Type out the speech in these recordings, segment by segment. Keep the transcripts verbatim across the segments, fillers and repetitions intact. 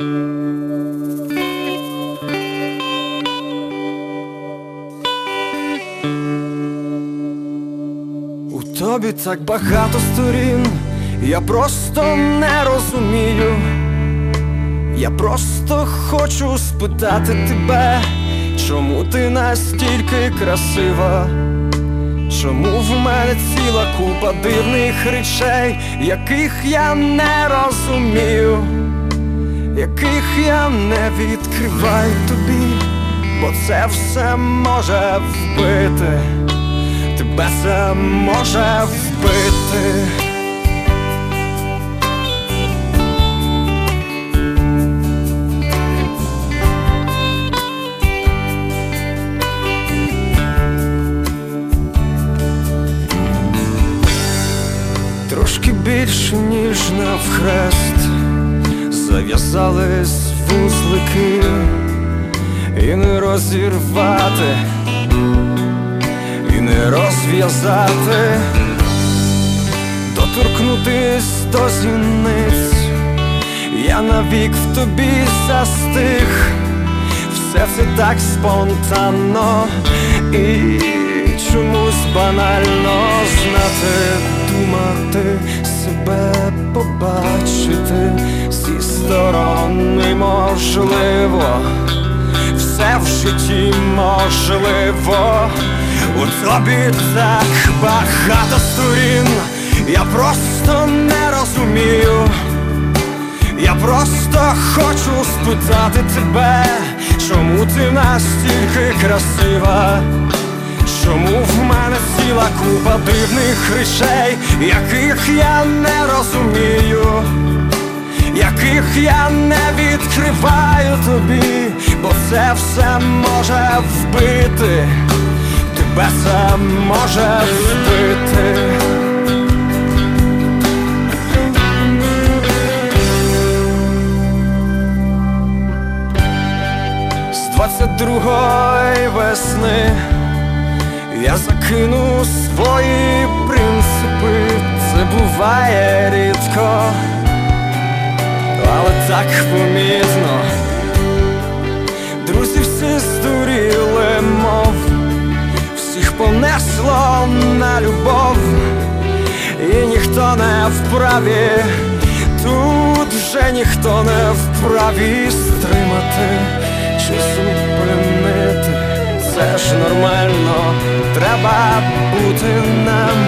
У тобі так багато сторін, я просто не розумію. Я просто хочу спитати тебе, чому ти настільки красива? Чому в мене ціла купа дивних речей, яких я не розумію, яких я не відкриваю тобі, бо це все може вбити, тебе це може вбити. Трошки більше, ніж навхрест, зав'язались вузлики, і не розірвати, і не розв'язати, доторкнутись до зіниць. Я навік в тобі застиг, все це так спонтанно і чомусь банально. Знати, думати, себе побачити зі сторони можливо, все в житті можливо. У тобі так багато сторін, я просто не розумію. Я просто хочу спитати тебе, чому ти настільки красива? Чому в мене ціла купа дивних речей, яких я не розумію, яких я не відкриваю тобі, бо це все може вбити, тебе це може вбити. З двадцять другої весни я закину свої принципи, це буває рідко, але так помітно. Друзі всі здуріли, мов всіх понесло на любов, і ніхто не вправі, тут вже ніхто не вправі стримати чи зупинити. Це ж нормально, треба бути нам,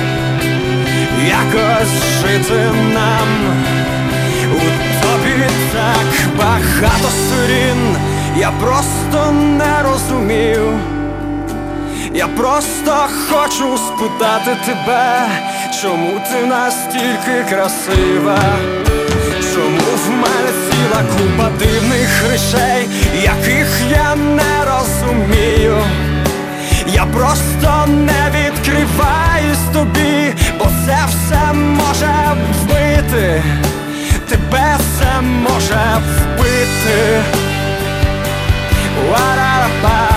якось жити нам. У тобі так багато сторін, я просто не розумію. Я просто хочу спитати тебе, чому ти настільки красива? Чому в мене ціла купа дивних речей, яких я не розумію? Я просто не відкриваюсь тобі, бо це все може вбити, тебе це може вбити. Ва-ра-па.